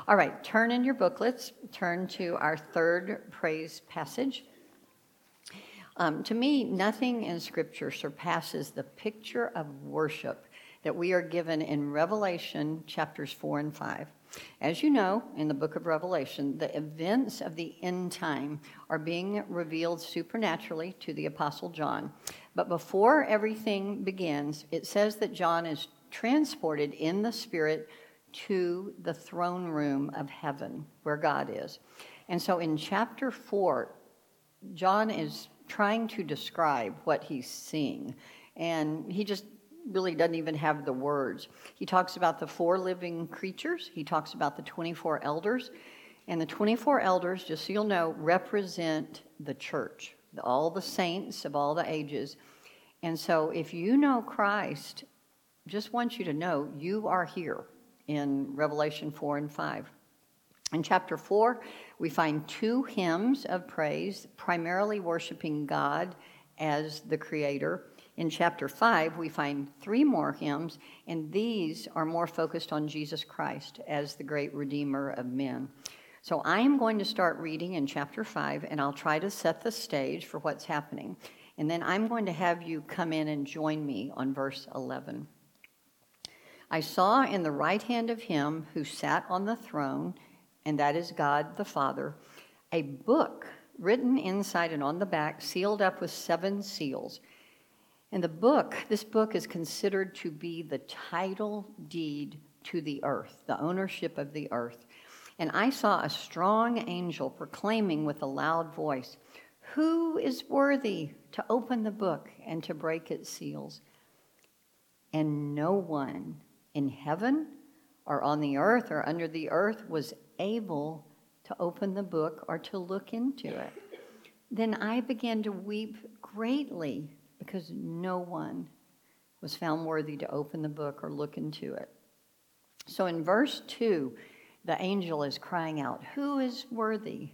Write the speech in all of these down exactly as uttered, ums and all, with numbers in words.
All right, turn in your booklets. Turn to our third praise passage. Um, to me, nothing in Scripture surpasses the picture of worship that we are given in Revelation chapters four and five. As you know, in the book of Revelation, the events of the end time are being revealed supernaturally to the Apostle John. But before everything begins, it says that John is transported in the Spirit to the throne room of heaven, where God is. And so in chapter four, John is trying to describe what he's seeing, and he just really doesn't even have the words. He talks about the four living creatures. He talks about the twenty-four elders. And the twenty-four elders, just so you'll know, represent the church, all the saints of all the ages. And so if you know Christ, just want you to know you are here in Revelation four and five. In chapter four, we find two hymns of praise, primarily worshiping God as the Creator. In chapter five, we find three more hymns, and these are more focused on Jesus Christ as the great Redeemer of men. So I am going to start reading in chapter five, and I'll try to set the stage for what's happening. And then I'm going to have you come in and join me on verse eleven. I saw in the right hand of him who sat on the throne, and that is God the Father, a book written inside and on the back, sealed up with seven seals. And the book, this book is considered to be the title deed to the earth, the ownership of the earth. And I saw a strong angel proclaiming with a loud voice, "Who is worthy to open the book and to break its seals?" And no one in heaven or on the earth or under the earth was able to open the book or to look into it. Then I began to weep greatly, because no one was found worthy to open the book or look into it. So in verse two, the angel is crying out, "Who is worthy?"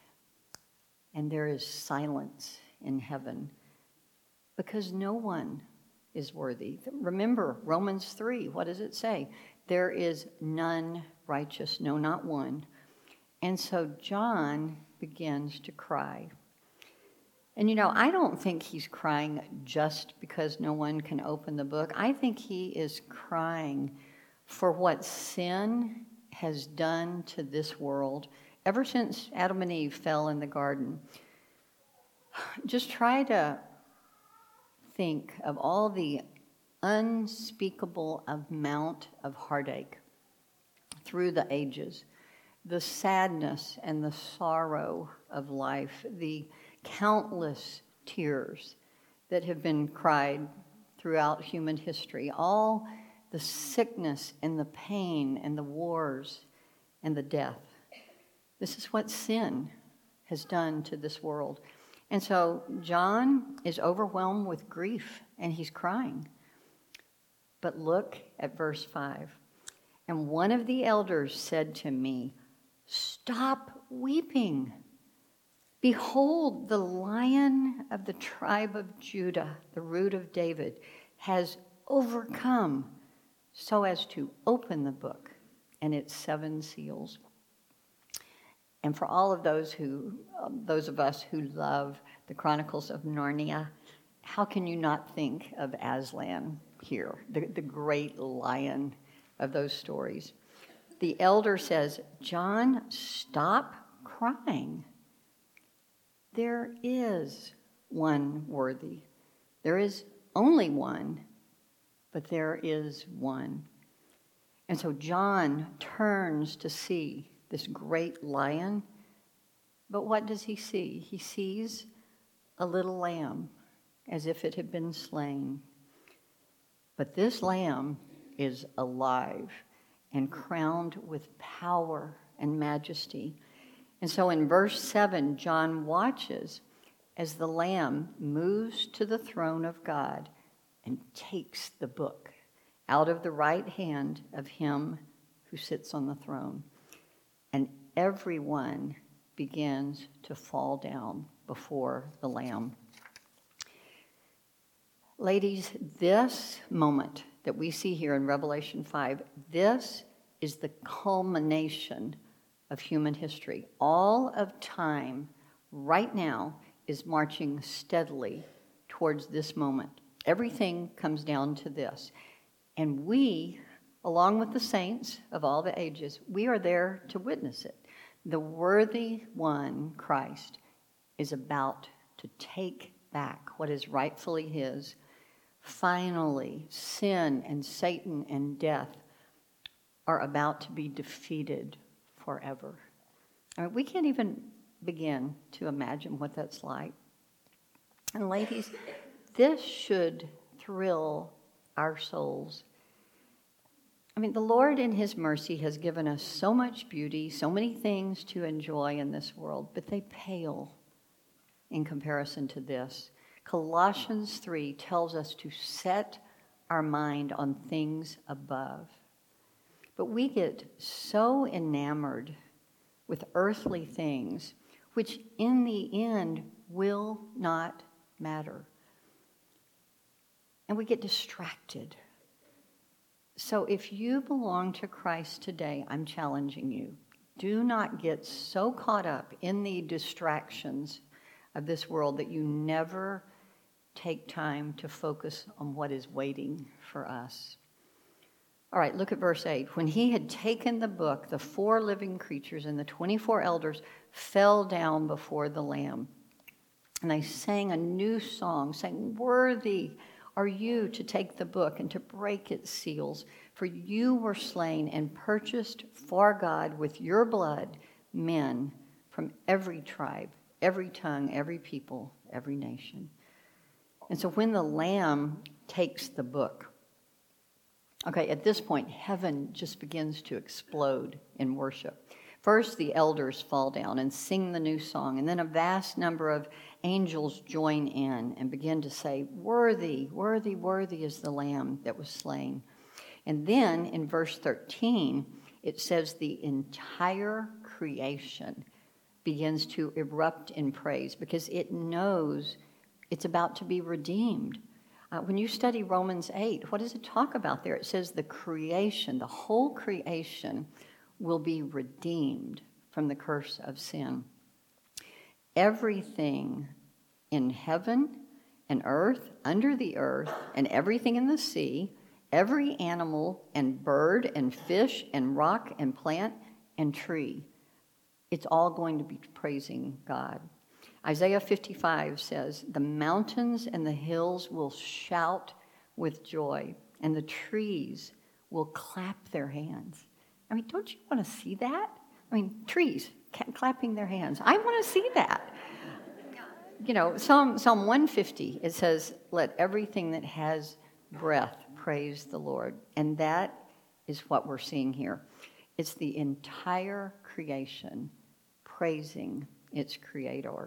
And there is silence in heaven, because no one is worthy. Remember Romans three, what does it say? There is none righteous, no, not one. And so John begins to cry. And you know, I don't think he's crying just because no one can open the book. I think he is crying for what sin has done to this world ever since Adam and Eve fell in the garden. Just try to think of all the unspeakable amount of heartache through the ages, the sadness and the sorrow of life, the countless tears that have been cried throughout human history, all the sickness and the pain and the wars and the death. This is what sin has done to this world. And so John is overwhelmed with grief and he's crying. But look at verse five. And one of the elders said to me, "Stop weeping. Behold, the Lion of the tribe of Judah, the root of David, has overcome so as to open the book and its seven seals." And for all of those who, um, those of us who love the Chronicles of Narnia, how can you not think of Aslan here, the, the great lion of those stories? The elder says, "John, stop crying. There is one worthy. There is only one, but there is one." And so John turns to see this great lion, but what does he see? He sees a little lamb, as if it had been slain. But this lamb is alive and crowned with power and majesty. And so in verse seven, John watches as the Lamb moves to the throne of God and takes the book out of the right hand of him who sits on the throne. And everyone begins to fall down before the Lamb. Ladies, this moment that we see here in Revelation five, this is the culmination of human history. All of time right now is marching steadily towards this moment. Everything comes down to this. And we, along with the saints of all the ages, we are there to witness it. The worthy one, Christ, is about to take back what is rightfully his. Finally, sin and Satan and death are about to be defeated forever. I mean, we can't even begin to imagine what that's like. And ladies, this should thrill our souls. I mean, the Lord in his mercy has given us so much beauty, so many things to enjoy in this world, but they pale in comparison to this. Colossians three tells us to set our mind on things above. But we get so enamored with earthly things, which in the end will not matter. And we get distracted. So if you belong to Christ today, I'm challenging you. Do not get so caught up in the distractions of this world that you never take time to focus on what is waiting for us. All right, look at verse eight. When he had taken the book, the four living creatures and the twenty-four elders fell down before the Lamb. And they sang a new song, saying, "Worthy are you to take the book and to break its seals, for you were slain and purchased for God with your blood men from every tribe, every tongue, every people, every nation." And so when the Lamb takes the book, okay, at this point, heaven just begins to explode in worship. First, the elders fall down and sing the new song, and then a vast number of angels join in and begin to say, "Worthy, worthy, worthy is the Lamb that was slain." And then in verse thirteen, it says the entire creation begins to erupt in praise because it knows it's about to be redeemed. Uh, when you study Romans eight, what does it talk about there? It says the creation, the whole creation, will be redeemed from the curse of sin. Everything in heaven and earth, under the earth, and everything in the sea, every animal and bird and fish and rock and plant and tree, it's all going to be praising God. Isaiah fifty-five says, "The mountains and the hills will shout with joy, and the trees will clap their hands." I mean, don't you want to see that? I mean, trees clapping their hands. I want to see that. You know, Psalm, Psalm one fifty, it says, "Let everything that has breath praise the Lord." And that is what we're seeing here. It's the entire creation praising its creator.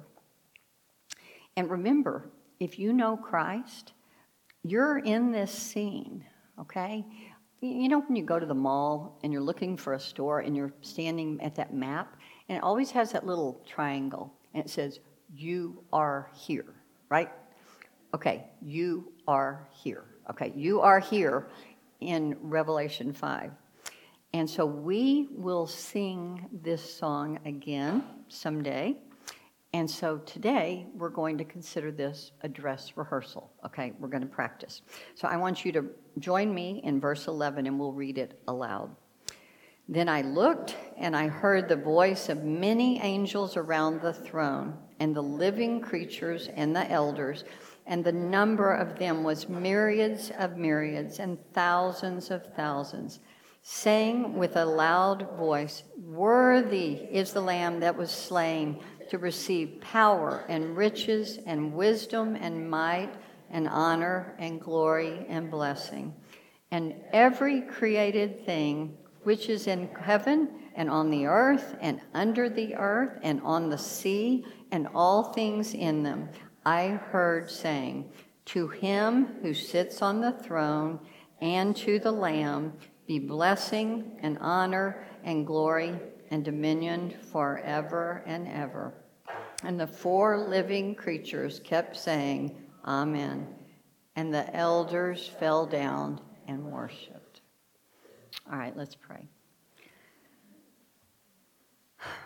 And remember, if you know Christ, you're in this scene, okay? You know when you go to the mall and you're looking for a store and you're standing at that map, and it always has that little triangle, and it says, "You are here," right? Okay, you are here. Okay, you are here in Revelation five. And so we will sing this song again someday. And so today, we're going to consider this a dress rehearsal, okay? We're going to practice. So I want you to join me in verse eleven, and we'll read it aloud. "Then I looked, and I heard the voice of many angels around the throne, and the living creatures and the elders, and the number of them was myriads of myriads and thousands of thousands, saying with a loud voice, 'Worthy is the Lamb that was slain to receive power and riches and wisdom and might and honor and glory and blessing.' And every created thing which is in heaven and on the earth and under the earth and on the sea and all things in them, I heard saying, 'To him who sits on the throne and to the Lamb be blessing and honor and glory and dominion forever and ever.' And the four living creatures kept saying, 'Amen.' And the elders fell down and worshiped." All right, let's pray.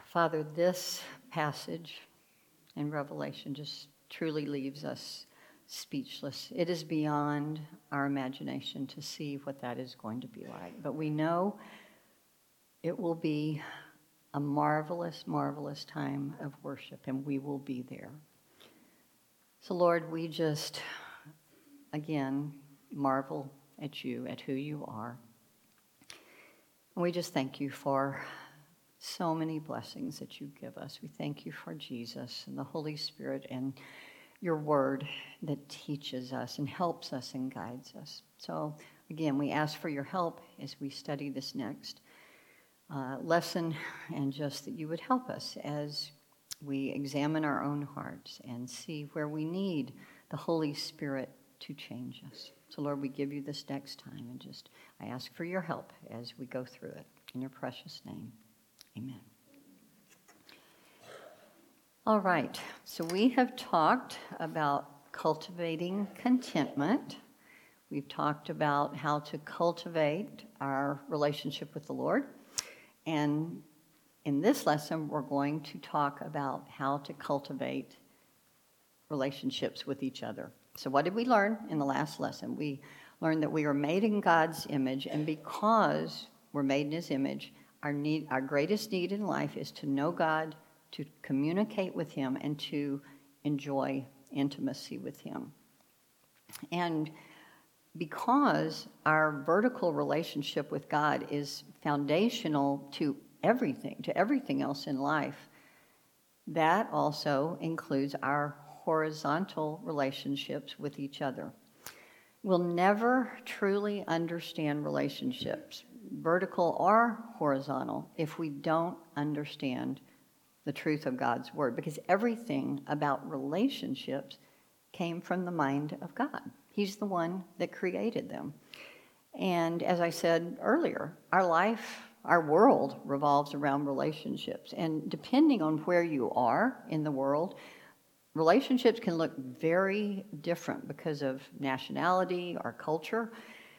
Father, this passage in Revelation just truly leaves us speechless. It is beyond our imagination to see what that is going to be like. But we know it will be a marvelous, marvelous time of worship, and we will be there. So, Lord, we just, again, marvel at you, at who you are. And we just thank you for so many blessings that you give us. We thank you for Jesus and the Holy Spirit and your word that teaches us and helps us and guides us. So, again, we ask for your help as we study this next uh, lesson, and just that you would help us as we examine our own hearts and see where we need the Holy Spirit to change us. So, Lord, we give you this next time, and just I ask for your help as we go through it. In your precious name, amen. All right, so we have talked about cultivating contentment. We've talked about how to cultivate our relationship with the Lord. And in this lesson, we're going to talk about how to cultivate relationships with each other. So what did we learn in the last lesson? We learned that we are made in God's image, and because we're made in his image, our need, our greatest need in life is to know God, to communicate with him, and to enjoy intimacy with him. And because our vertical relationship with God is foundational to everything, to everything else in life, that also includes our horizontal relationships with each other. We'll never truly understand relationships, vertical or horizontal, if we don't understand the truth of God's word, because everything about relationships came from the mind of God. He's the one that created them. And as I said earlier, our life, our world revolves around relationships. And depending on where you are in the world, relationships can look very different because of nationality or culture.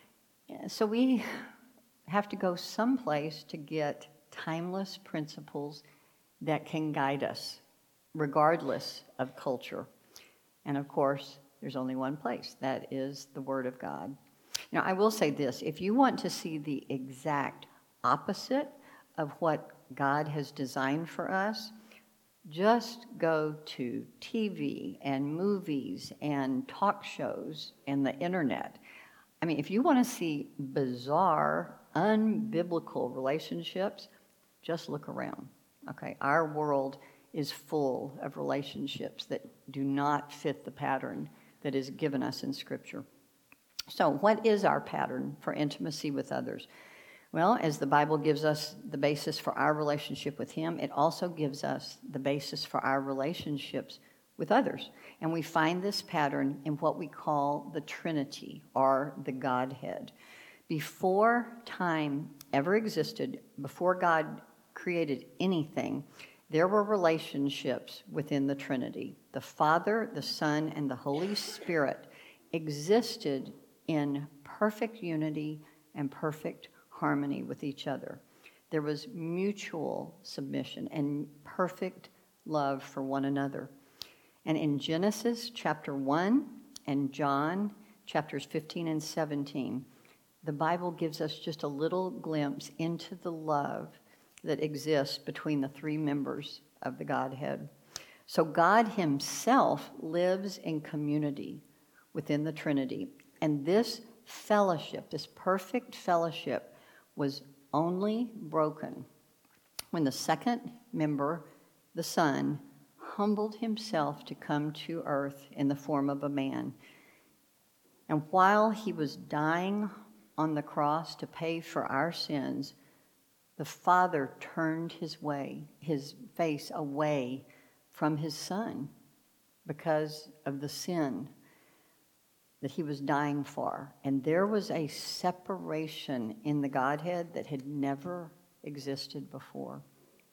So we have to go someplace to get timeless principles that can guide us, regardless of culture. And of course, there's only one place. That is the Word of God. Now, I will say this. If you want to see the exact opposite of what God has designed for us, just go to T V and movies and talk shows and the internet. I mean, if you want to see bizarre, unbiblical relationships, just look around. Okay, our world is full of relationships that do not fit the pattern that is given us in Scripture. So what is our pattern for intimacy with others? Well, as the Bible gives us the basis for our relationship with him, it also gives us the basis for our relationships with others. And we find this pattern in what we call the Trinity, or the Godhead. Before time ever existed, before God created anything, there were relationships within the Trinity. The Father, the Son, and the Holy Spirit existed in perfect unity and perfect harmony with each other. There was mutual submission and perfect love for one another. And in Genesis chapter one and John chapters fifteen and seventeen, the Bible gives us just a little glimpse into the love that exists between the three members of the Godhead. So God himself lives in community within the Trinity. And this fellowship, this perfect fellowship, was only broken when the second member, the Son, humbled himself to come to earth in the form of a man. And while he was dying on the cross to pay for our sins, the Father turned his way, his face away from his Son because of the sin that he was dying for. And there was a separation in the Godhead that had never existed before.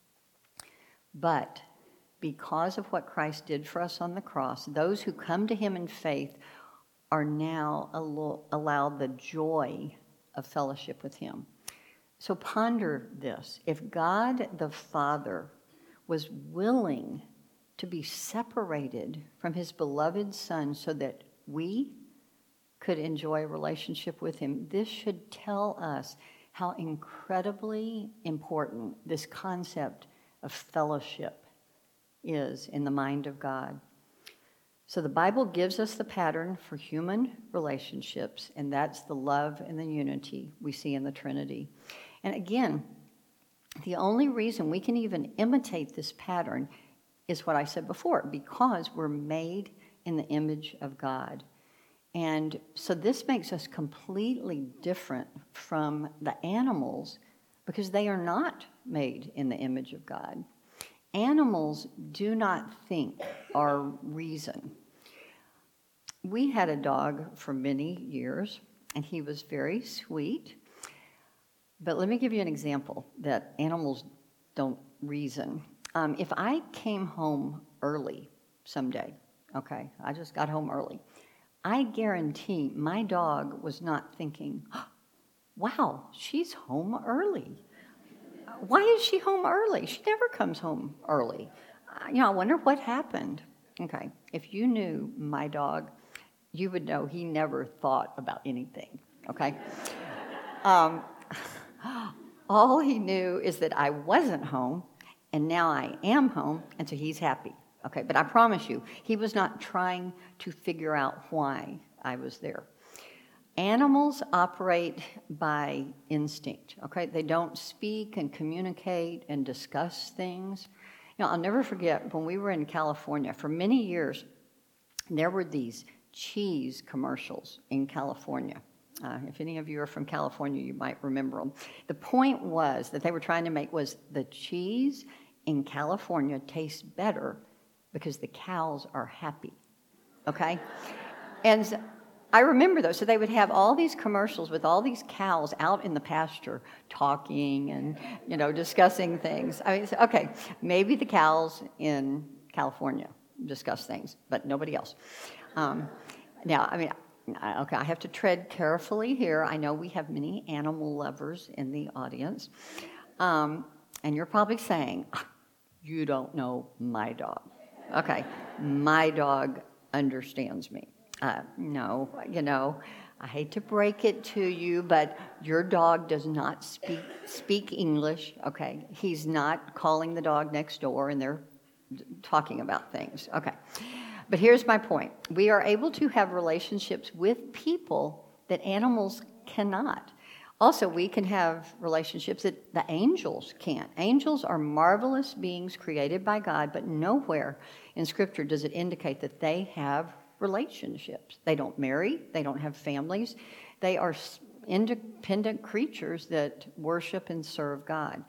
But because of what Christ did for us on the cross, those who come to him in faith are now allowed the joy of fellowship with him. So ponder this. If God the Father was willing to be separated from his beloved Son so that we could enjoy a relationship with him. This should tell us how incredibly important this concept of fellowship is in the mind of God. So the Bible gives us the pattern for human relationships, and that's the love and the unity we see in the Trinity. And again, the only reason we can even imitate this pattern is what I said before, because we're made in the image of God. And so this makes us completely different from the animals because they are not made in the image of God. Animals do not think or reason. We had a dog for many years, and he was very sweet. But let me give you an example that animals don't reason. Um, if I came home early someday, okay, I just got home early, I guarantee my dog was not thinking, wow, she's home early. Why is she home early? She never comes home early. You know, I wonder what happened. Okay, if you knew my dog, you would know he never thought about anything, okay? um, all he knew is that I wasn't home, and now I am home, and so he's happy. Okay, but I promise you, he was not trying to figure out why I was there. Animals operate by instinct, okay? They don't speak and communicate and discuss things. You know, I'll never forget when we were in California, for many years, there were these cheese commercials in California. Uh, if any of you are from California, you might remember them. The point was that they were trying to make was the cheese in California tastes better because the cows are happy, okay? And so, I remember those. So they would have all these commercials with all these cows out in the pasture talking and, you know, discussing things. I mean, so, okay, maybe the cows in California discuss things, but nobody else. Um, now, I mean, okay, I have to tread carefully here. I know we have many animal lovers in the audience. Um, and you're probably saying, you don't know my dog. Okay, my dog understands me. Uh, no, you know, I hate to break it to you, but your dog does not speak speak English, okay? He's not calling the dog next door and they're talking about things, okay? But here's my point. We are able to have relationships with people that animals cannot. Also, we can have relationships that the angels can't. Angels are marvelous beings created by God, but nowhere in Scripture does it indicate that they have relationships. They don't marry. They don't have families. They are independent creatures that worship and serve God.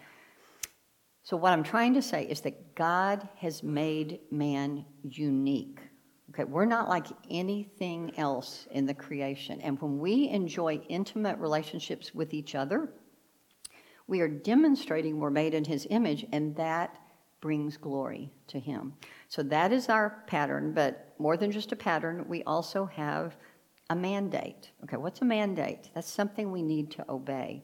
So what I'm trying to say is that God has made man unique. Okay, we're not like anything else in the creation. And when we enjoy intimate relationships with each other, we are demonstrating we're made in his image, and that brings glory to him. So that is our pattern, but more than just a pattern, we also have a mandate. Okay, what's a mandate? That's something we need to obey.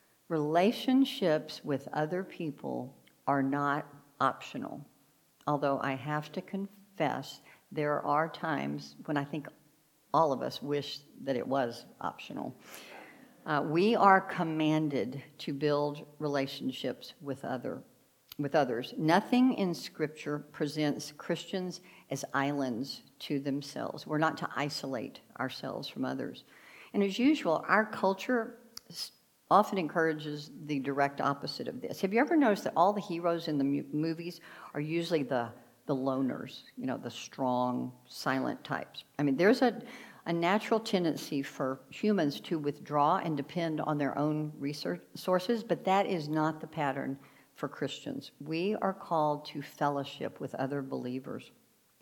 Relationships with other people are not optional, although I have to confess there are times when I think all of us wish that it was optional. Uh, we are commanded to build relationships with other, with others. Nothing in Scripture presents Christians as islands to themselves. We're not to isolate ourselves from others. And as usual, our culture often encourages the direct opposite of this. Have you ever noticed that all the heroes in the mu- movies are usually the the loners, you know, the strong, silent types? I mean, there's a, a natural tendency for humans to withdraw and depend on their own resources, but that is not the pattern for Christians. We are called to fellowship with other believers.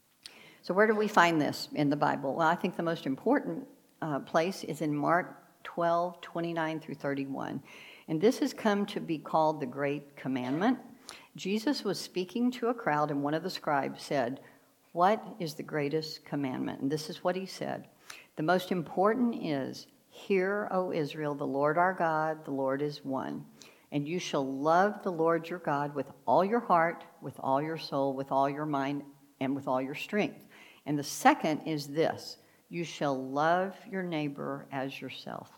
So where do we find this in the Bible? Well, I think the most important uh, place is in Mark twelve, twenty-nine through thirty-one. And this has come to be called the Great Commandment. Jesus was speaking to a crowd, and one of the scribes said, "What is the greatest commandment?" And this is what he said. "The most important is, 'Hear, O Israel, the Lord our God, the Lord is one. And you shall love the Lord your God with all your heart, with all your soul, with all your mind, and with all your strength. And the second is this: you shall love your neighbor as yourself.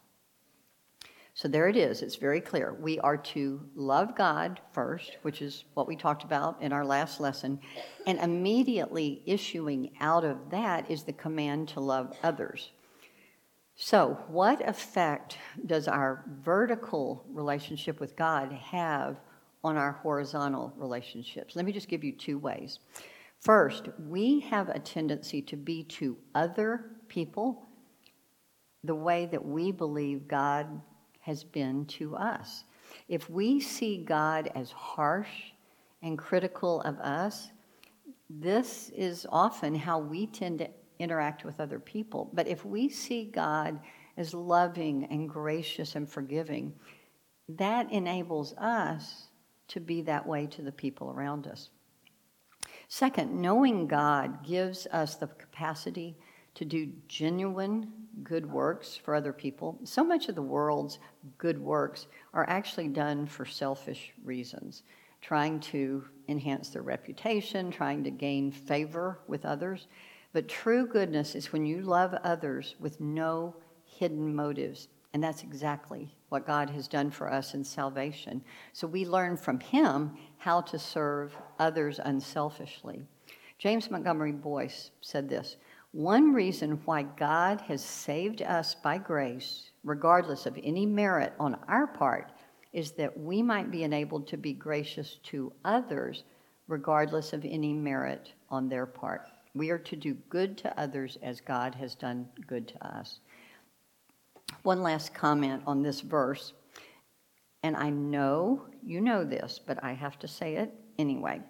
So there it is. It's very clear. We are to love God first, which is what we talked about in our last lesson. And immediately issuing out of that is the command to love others. So what effect does our vertical relationship with God have on our horizontal relationships? Let me just give you two ways. First, we have a tendency to be to other people the way that we believe God has been to us. If we see God as harsh and critical of us, this is often how we tend to interact with other people. But if we see God as loving and gracious and forgiving, that enables us to be that way to the people around us. Second, knowing God gives us the capacity to do genuine good works for other people. So much of the world's good works are actually done for selfish reasons, trying to enhance their reputation, trying to gain favor with others. But true goodness is when you love others with no hidden motives. And that's exactly what God has done for us in salvation. So we learn from him how to serve others unselfishly. James Montgomery Boyce said this: one reason why God has saved us by grace, regardless of any merit on our part, is that we might be enabled to be gracious to others, regardless of any merit on their part. We are to do good to others as God has done good to us. One last comment on this verse, and I know you know this, but I have to say it anyway.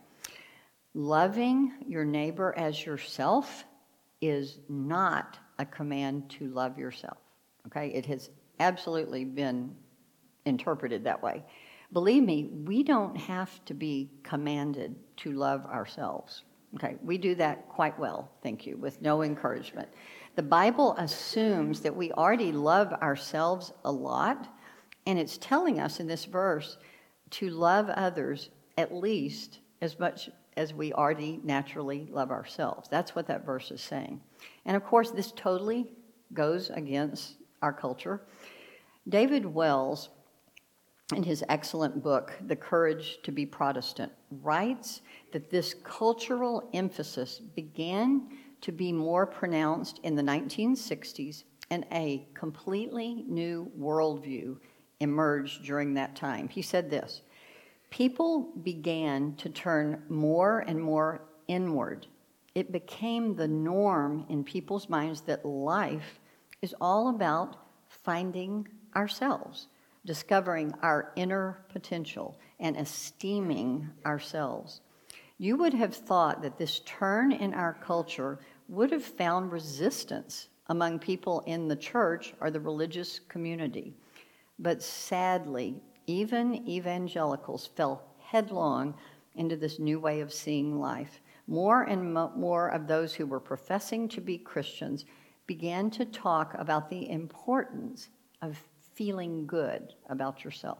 Loving your neighbor as yourself is not a command to love yourself, okay? It has absolutely been interpreted that way. Believe me, we don't have to be commanded to love ourselves, okay? We do that quite well, thank you, with no encouragement. The Bible assumes that we already love ourselves a lot, and it's telling us in this verse to love others at least as much as we already naturally love ourselves. That's what that verse is saying. And of course, this totally goes against our culture. David Wells, in his excellent book, The Courage to be Protestant, writes that this cultural emphasis began to be more pronounced in the nineteen sixties, and a completely new worldview emerged during that time. He said this: people began to turn more and more inward. It became the norm in people's minds that life is all about finding ourselves, discovering our inner potential, and esteeming ourselves. You would have thought that this turn in our culture would have found resistance among people in the church or the religious community. But sadly, even evangelicals fell headlong into this new way of seeing life. More and mo- more of those who were professing to be Christians began to talk about the importance of feeling good about yourself.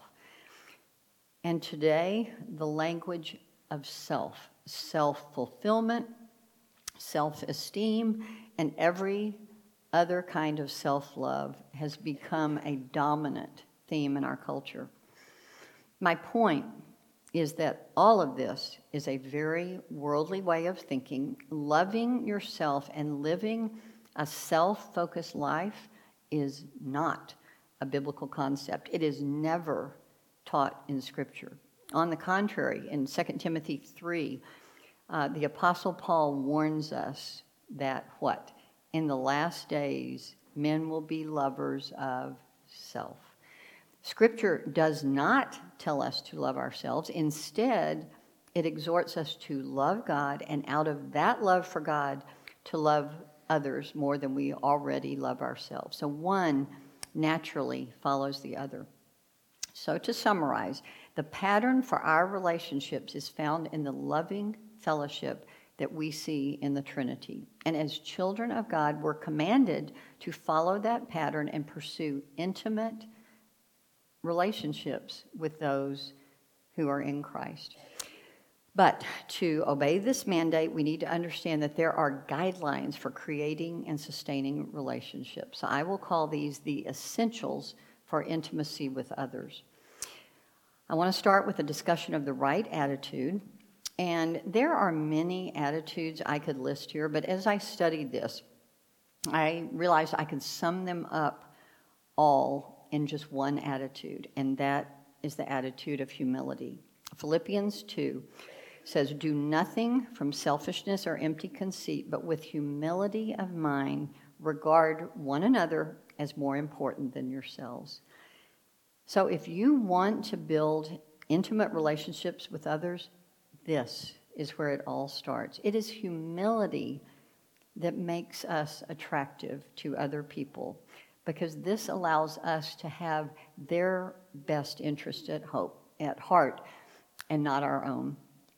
And today, the language of self, self-fulfillment, self-esteem, and every other kind of self-love has become a dominant theme in our culture. My point is that all of this is a very worldly way of thinking. Loving yourself and living a self-focused life is not a biblical concept. It is never taught in Scripture. On the contrary, in Second Timothy three, uh, the Apostle Paul warns us that what? In the last days, men will be lovers of self. Scripture does not tell us to love ourselves. Instead, it exhorts us to love God, and out of that love for God, to love others more than we already love ourselves. So one naturally follows the other. So to summarize, the pattern for our relationships is found in the loving fellowship that we see in the Trinity. And as children of God, we're commanded to follow that pattern and pursue intimate relationships with those who are in Christ. But to obey this mandate, we need to understand that there are guidelines for creating and sustaining relationships. So I will call these the essentials for intimacy with others. I want to start with a discussion of the right attitude. And there are many attitudes I could list here, but as I studied this, I realized I could sum them up all in just one attitude, and that is the attitude of humility. Philippians two says, "Do nothing from selfishness or empty conceit, but with humility of mind, regard one another as more important than yourselves." So if you want to build intimate relationships with others, this is where it all starts. It is humility that makes us attractive to other people, because this allows us to have their best interest at hope, at heart, and not our own.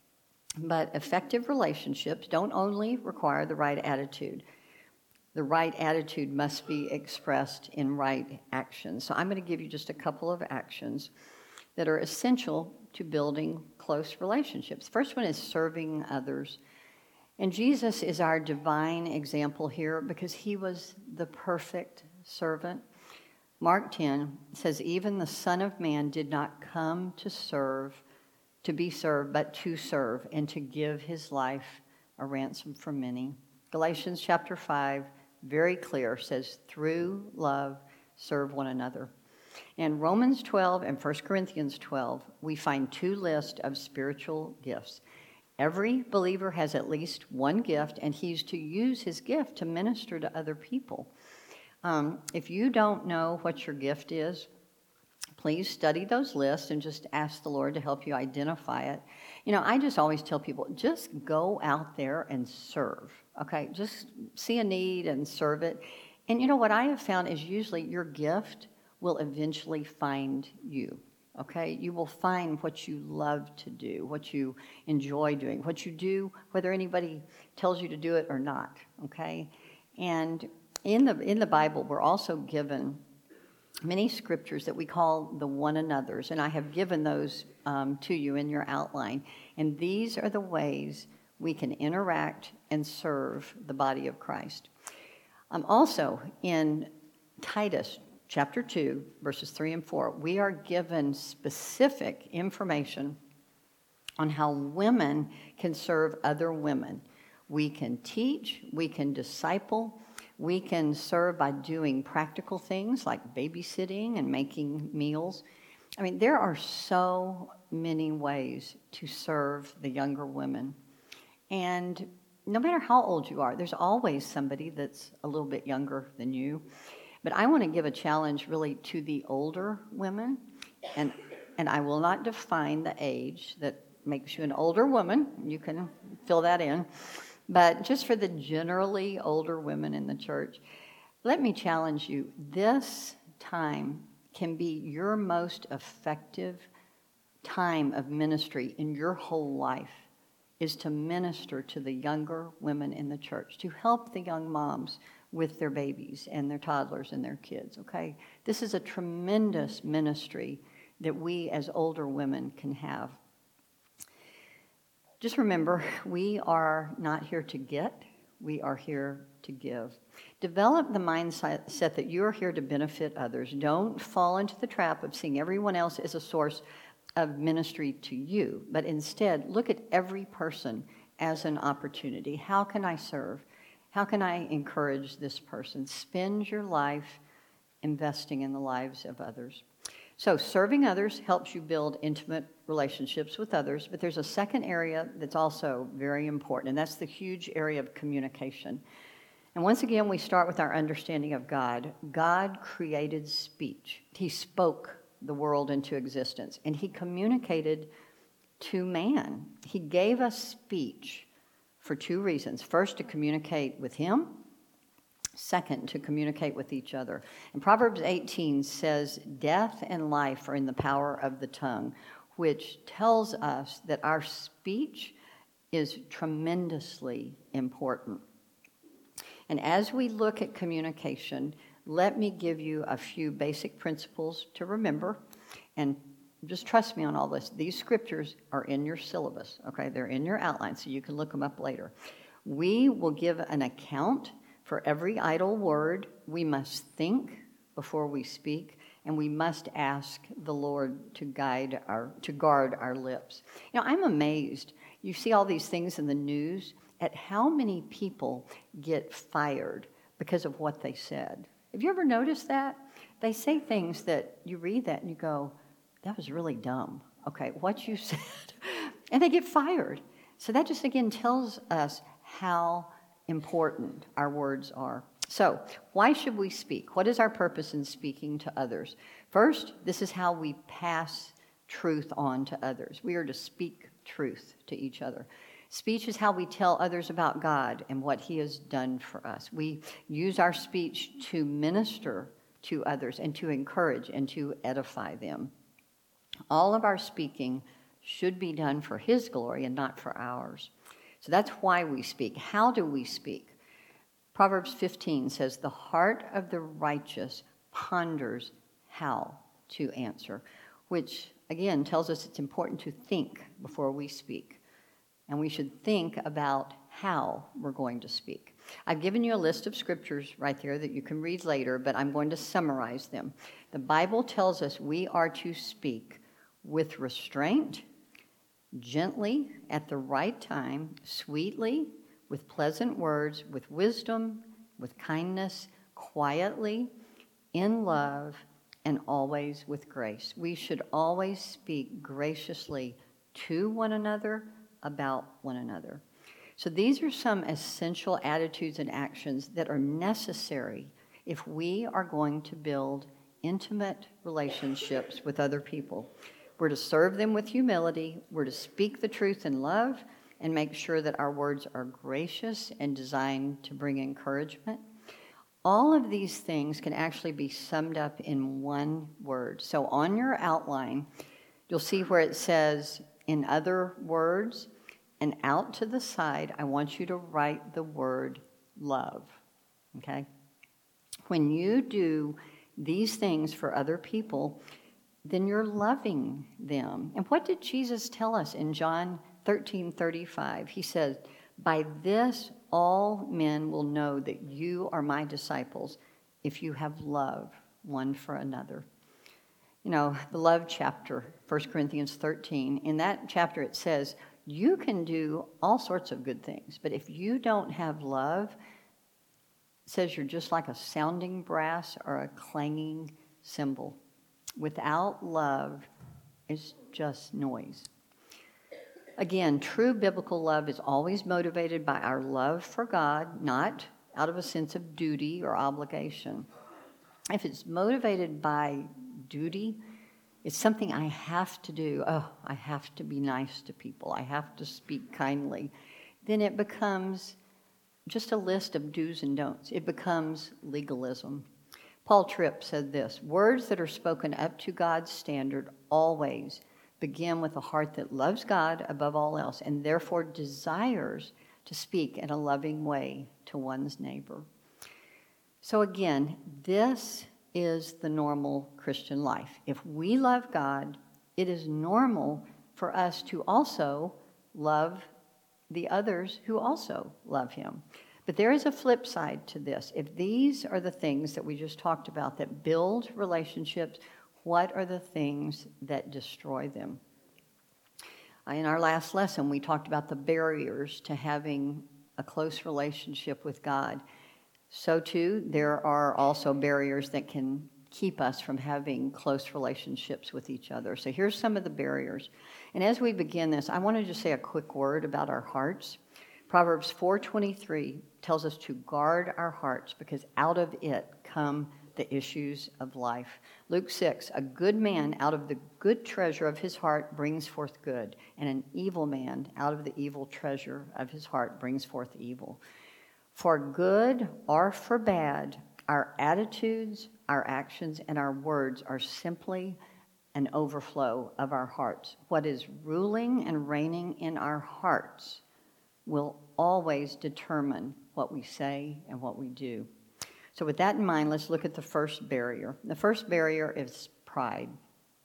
But effective relationships don't only require the right attitude. The right attitude must be expressed in right actions. So I'm going to give you just a couple of actions that are essential to building close relationships. First one is serving others. And Jesus is our divine example here because he was the perfect servant. Mark ten says, "Even the Son of Man did not come to serve, to be served, but to serve and to give his life a ransom for many." Galatians chapter five, very clear, says, "Through love, serve one another." In Romans twelve and First Corinthians twelve, we find two lists of spiritual gifts. Every believer has at least one gift, and he's to use his gift to minister to other people. Um, if you don't know what your gift is, please study those lists and just ask the Lord to help you identify it. You know, I just always tell people, just go out there and serve, okay? Just see a need and serve it. And you know, what I have found is usually your gift will eventually find you, okay? You will find what you love to do, what you enjoy doing, what you do, whether anybody tells you to do it or not, okay? And in the in the Bible, we're also given many scriptures that we call the one another's, and I have given those um, to you in your outline. And these are the ways we can interact and serve the body of Christ. Um, also, in Titus chapter two, verses three and four, we are given specific information on how women can serve other women. We can teach, we can disciple, we can serve by doing practical things like babysitting and making meals. I mean, there are so many ways to serve the younger women. And no matter how old you are, there's always somebody that's a little bit younger than you. But I want to give a challenge really to the older women, and and I will not define the age that makes you an older woman. You can fill that in. But just for the generally older women in the church, let me challenge you. This time can be your most effective time of ministry in your whole life, is to minister to the younger women in the church, to help the young moms with their babies and their toddlers and their kids, okay? This is a tremendous ministry that we as older women can have. Just remember, we are not here to get, we are here to give. Develop the mindset that you are here to benefit others. Don't fall into the trap of seeing everyone else as a source of ministry to you, but instead look at every person as an opportunity. How can I serve? How can I encourage this person? Spend your life investing in the lives of others. So serving others helps you build intimate relationships with others, but there's a second area that's also very important, and that's the huge area of communication. And once again, we start with our understanding of God. God created speech. He spoke the world into existence, and he communicated to man. He gave us speech for two reasons. First, to communicate with him. Second, to communicate with each other. And Proverbs eighteen says, "Death and life are in the power of the tongue," which tells us that our speech is tremendously important. And as we look at communication, let me give you a few basic principles to remember. And just trust me on all this. These scriptures are in your syllabus, okay? They're in your outline, so you can look them up later. We will give an account for every idle word. We must think before we speak, and we must ask the Lord to guide our, to guard our lips. You know, I'm amazed. You see all these things in the news at how many people get fired because of what they said. Have you ever noticed that? They say things that you read that and you go, that was really dumb. Okay, what you said. And they get fired. So that just, again, tells us how important our words are. So, why should we speak? What is our purpose in speaking to others? First, this is how we pass truth on to others. We are to speak truth to each other. Speech is how we tell others about God and what He has done for us. We use our speech to minister to others and to encourage and to edify them. All of our speaking should be done for His glory and not for ours. So that's why we speak. How do we speak? Proverbs fifteen says, the heart of the righteous ponders how to answer, which, again, tells us it's important to think before we speak. And we should think about how we're going to speak. I've given you a list of scriptures right there that you can read later, but I'm going to summarize them. The Bible tells us we are to speak with restraint, gently, at the right time, sweetly, with pleasant words, with wisdom, with kindness, quietly, in love, and always with grace. We should always speak graciously to one another, about one another. So these are some essential attitudes and actions that are necessary if we are going to build intimate relationships with other people. We're to serve them with humility. We're to speak the truth in love and make sure that our words are gracious and designed to bring encouragement. All of these things can actually be summed up in one word. So on your outline, you'll see where it says, in other words, and out to the side, I want you to write the word love, okay? When you do these things for other people, then you're loving them. And what did Jesus tell us in John thirteen thirty-five? He says, by this all men will know that you are my disciples if you have love one for another. You know, the love chapter, First Corinthians thirteen, in that chapter it says, you can do all sorts of good things, but if you don't have love, it says you're just like a sounding brass or a clanging cymbal. Without love, it's just noise. Again, true biblical love is always motivated by our love for God, not out of a sense of duty or obligation. If it's motivated by duty, it's something I have to do. Oh, I have to be nice to people. I have to speak kindly. Then it becomes just a list of do's and don'ts. It becomes legalism. Paul Tripp said this, words that are spoken up to God's standard always begin with a heart that loves God above all else and therefore desires to speak in a loving way to one's neighbor. So again, this is the normal Christian life. If we love God, it is normal for us to also love the others who also love Him. But there is a flip side to this. If these are the things that we just talked about that build relationships, what are the things that destroy them? In our last lesson, we talked about the barriers to having a close relationship with God. So too, there are also barriers that can keep us from having close relationships with each other. So here's some of the barriers. And as we begin this, I want to just say a quick word about our hearts. Proverbs four twenty-three tells us to guard our hearts because out of it come the issues of life. Luke six, a good man out of the good treasure of his heart brings forth good, and an evil man out of the evil treasure of his heart brings forth evil. For good or for bad, our attitudes, our actions, and our words are simply an overflow of our hearts. What is ruling and reigning in our hearts will always determine what we say and what we do. So with that in mind, let's look at the first barrier. The first barrier is pride.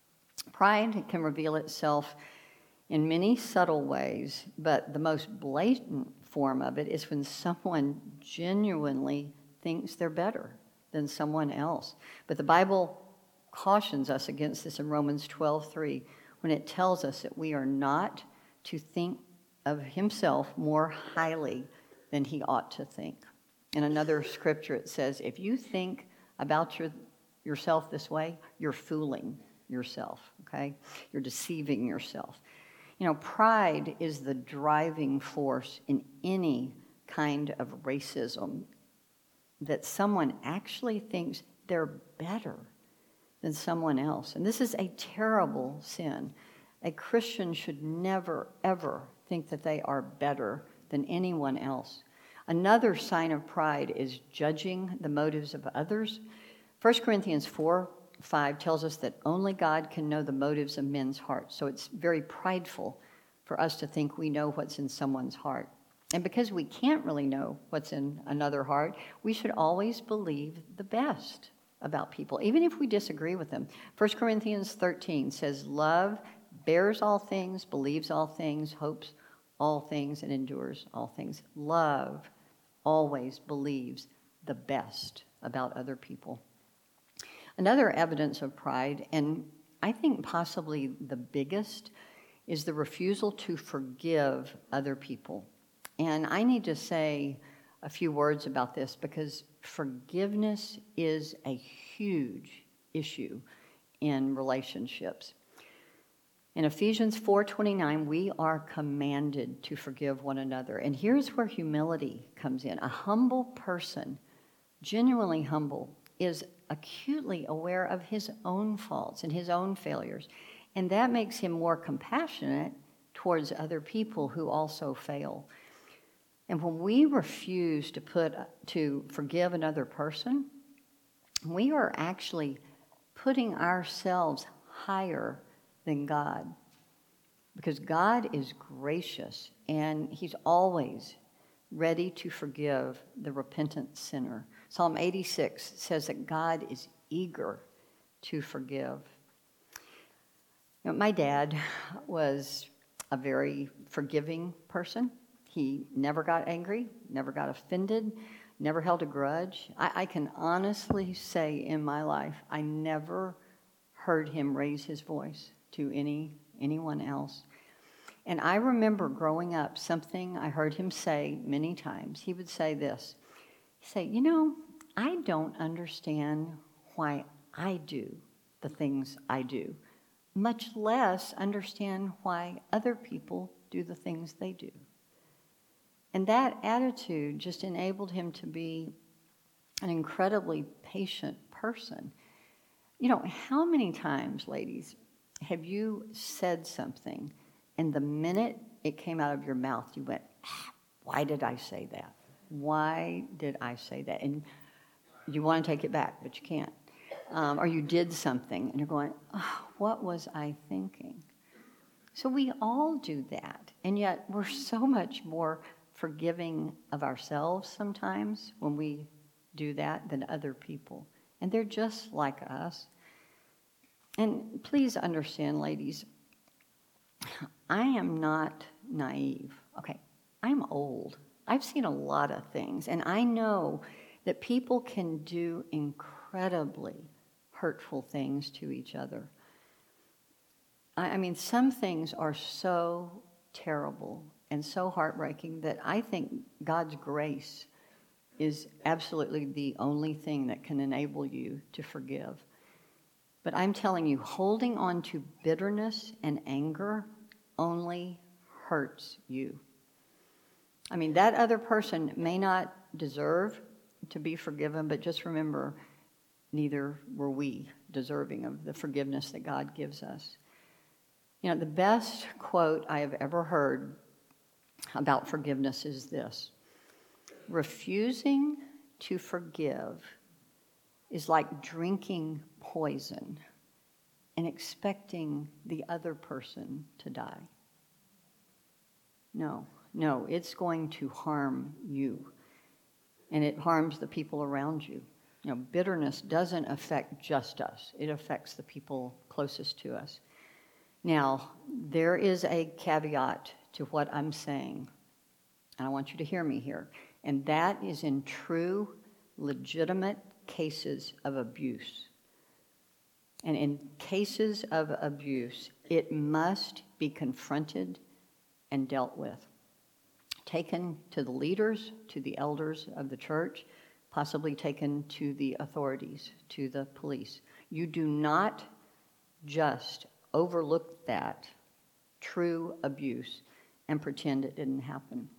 Pride can reveal itself in many subtle ways, but the most blatant form of it is when someone genuinely thinks they're better than someone else. But the Bible cautions us against this in Romans twelve three, when it tells us that we are not to think of himself more highly than he ought to think. In another scripture, it says, if you think about your, yourself this way, you're fooling yourself, okay? You're deceiving yourself. You know, pride is the driving force in any kind of racism, that someone actually thinks they're better than someone else. And this is a terrible sin. A Christian should never, ever think that they are better than anyone else. Another sign of pride is judging the motives of others. First Corinthians four five tells us that only God can know the motives of men's hearts. So it's very prideful for us to think we know what's in someone's heart. And because we can't really know what's in another heart, we should always believe the best about people, even if we disagree with them. First Corinthians thirteen says, love bears all things, believes all things, hopes all things, and endures all things. Love always believes the best about other people. Another evidence of pride, and I think possibly the biggest, is the refusal to forgive other people. And I need to say a few words about this because forgiveness is a huge issue in relationships. In Ephesians four twenty-nine, we are commanded to forgive one another. And here's where humility comes in. A humble person, genuinely humble, is acutely aware of his own faults and his own failures. And that makes him more compassionate towards other people who also fail. And when we refuse to put to forgive another person, we are actually putting ourselves higher than God. Because God is gracious and he's always ready to forgive the repentant sinner. Psalm eighty-six says that God is eager to forgive. You know, my dad was a very forgiving person. He never got angry, never got offended, never held a grudge. I, I can honestly say in my life, I never heard him raise his voice to any anyone else. And I remember growing up, something I heard him say many times. He would say this. He'd say, you know, I don't understand why I do the things I do, much less understand why other people do the things they do. And that attitude just enabled him to be an incredibly patient person. You know, how many times, ladies, have you said something and the minute it came out of your mouth, you went, ah, why did I say that? Why did I say that? And you want to take it back, but you can't. Um, or you did something and you're going, oh, what was I thinking? So we all do that. And yet we're so much more forgiving of ourselves sometimes when we do that than other people. And they're just like us. And please understand, ladies, I am not naive. Okay, I'm old. I've seen a lot of things, and I know that people can do incredibly hurtful things to each other. I, I mean, some things are so terrible and so heartbreaking that I think God's grace is absolutely the only thing that can enable you to forgive. But I'm telling you, holding on to bitterness and anger only hurts you. I mean, that other person may not deserve to be forgiven, but just remember, neither were we deserving of the forgiveness that God gives us. You know, the best quote I have ever heard about forgiveness is this: refusing to forgive is like drinking poison and expecting the other person to die. No, no, it's going to harm you, and it harms the people around you. You know, bitterness doesn't affect just us. It affects the people closest to us. Now, there is a caveat to what I'm saying, and I want you to hear me here, and that is in true, legitimate cases of abuse. And in cases of abuse, it must be confronted and dealt with. Taken to the leaders, to the elders of the church, possibly taken to the authorities, to the police. You do not just overlook that true abuse and pretend it didn't happen.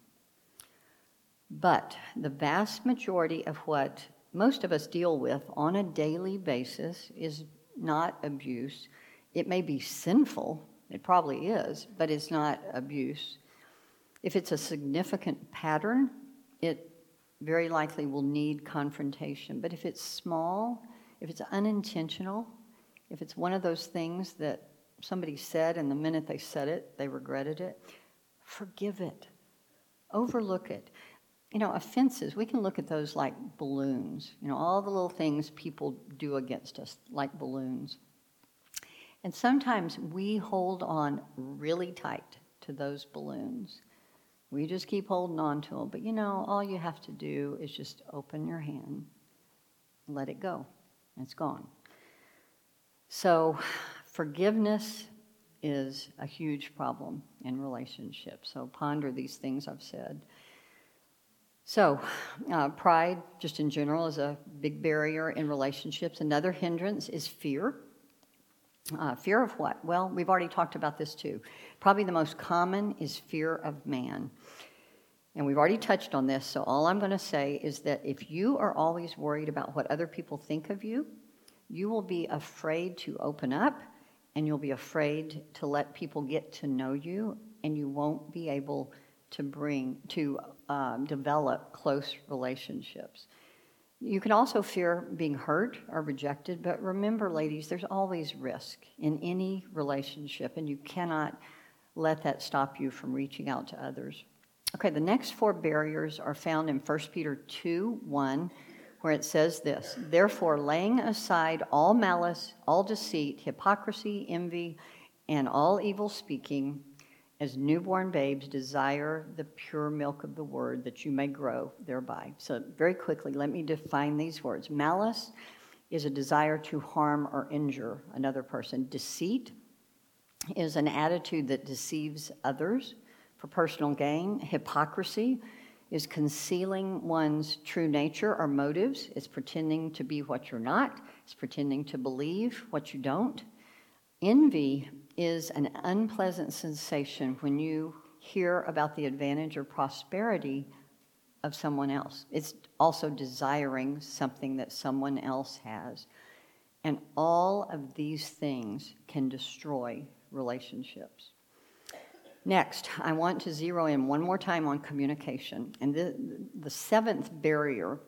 But the vast majority of what most of us deal with on a daily basis is not abuse. It may be sinful, it probably is, but it's not abuse. If it's a significant pattern, it very likely will need confrontation. But if it's small, if it's unintentional, if it's one of those things that somebody said and the minute they said it, they regretted it, forgive it. Overlook it. You know, offenses, we can look at those like balloons. You know, all the little things people do against us, like balloons. And sometimes we hold on really tight to those balloons. We just keep holding on to them. But you know, all you have to do is just open your hand, let it go. It's gone. So forgiveness is a huge problem in relationships. So ponder these things I've said. So uh, pride, just in general, is a big barrier in relationships. Another hindrance is fear. Uh, fear of what? Well, we've already talked about this too. Probably the most common is fear of man. And we've already touched on this, so all I'm going to say is that if you are always worried about what other people think of you, you will be afraid to open up, and you'll be afraid to let people get to know you, and you won't be able to bring, to um, develop close relationships. You can also fear being hurt or rejected, but remember, ladies, there's always risk in any relationship, and you cannot let that stop you from reaching out to others. Okay, the next four barriers are found in First Peter two one, where it says this: "Therefore, laying aside all malice, all deceit, hypocrisy, envy, and all evil speaking, as newborn babes desire the pure milk of the word, that you may grow thereby." So very quickly, let me define these words. Malice is a desire to harm or injure another person. Deceit is an attitude that deceives others for personal gain. Hypocrisy is concealing one's true nature or motives. It's pretending to be what you're not. It's pretending to believe what you don't. Envy is an unpleasant sensation when you hear about the advantage or prosperity of someone else. It's also desiring something that someone else has. And all of these things can destroy relationships. Next, I want to zero in one more time on communication. And the, the seventh barrier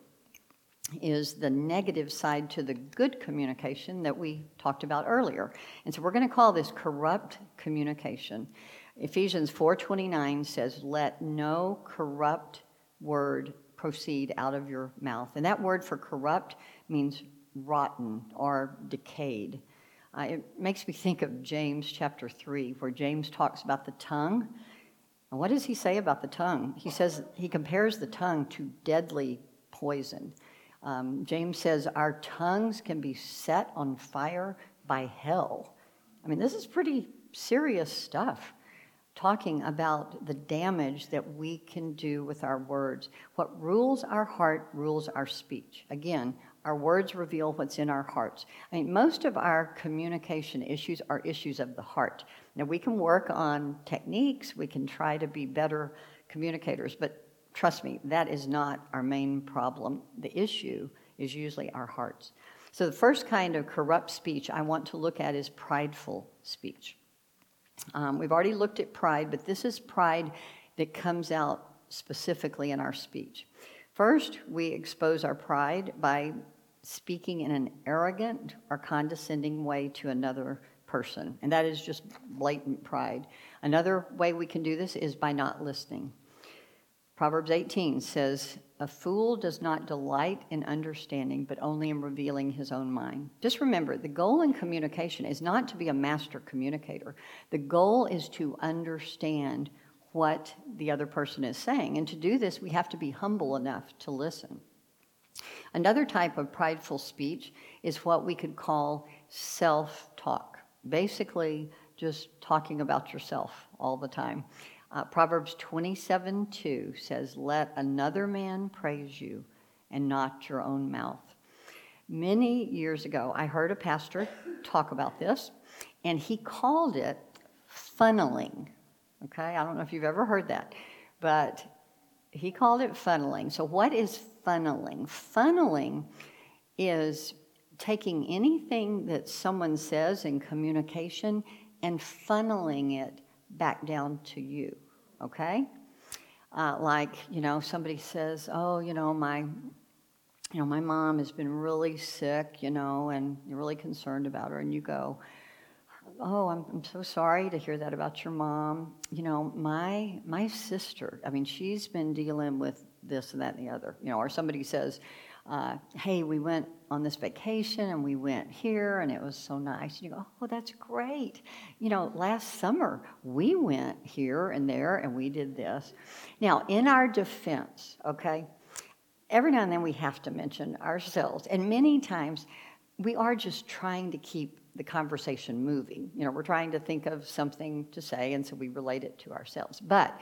is the negative side to the good communication that we talked about earlier. And so we're going to call this corrupt communication. Ephesians four twenty-nine says, "Let no corrupt word proceed out of your mouth." And that word for corrupt means rotten or decayed. Uh, it makes me think of James chapter three, where James talks about the tongue. And what does he say about the tongue? He says he compares the tongue to deadly poison. Um, James says our tongues can be set on fire by hell. I mean, this is pretty serious stuff, talking about the damage that we can do with our words. What rules our heart rules our speech. Again, our words reveal what's in our hearts. I mean, most of our communication issues are issues of the heart. Now, we can work on techniques, we can try to be better communicators, but trust me, that is not our main problem. The issue is usually our hearts. So the first kind of corrupt speech I want to look at is prideful speech. Um, we've already looked at pride, but this is pride that comes out specifically in our speech. First, we expose our pride by speaking in an arrogant or condescending way to another person, and that is just blatant pride. Another way we can do this is by not listening. Proverbs eighteen says, a fool does not delight in understanding, but only in revealing his own mind. Just remember, the goal in communication is not to be a master communicator. The goal is to understand what the other person is saying. And to do this, we have to be humble enough to listen. Another type of prideful speech is what we could call self-talk. Basically, just talking about yourself all the time. Uh, Proverbs twenty-seven two says, let another man praise you and not your own mouth. Many years ago, I heard a pastor talk about this, and he called it funneling. Okay, I don't know if you've ever heard that, but he called it funneling. So what is funneling? Funneling is taking anything that someone says in communication and funneling it back down to you, okay? Uh, like, you know, somebody says, oh, you know, my, you know, my mom has been really sick, you know, and you're really concerned about her, and you go, oh, I'm, I'm so sorry to hear that about your mom. You know, my my sister, I mean, she's been dealing with this and that and the other, you know, or somebody says, uh, hey, we went on this vacation and we went here and it was so nice. And you go, oh, that's great. You know, last summer we went here and there and we did this. Now, in our defense, okay, every now and then we have to mention ourselves. And many times we are just trying to keep the conversation moving. You know, we're trying to think of something to say, and so we relate it to ourselves. But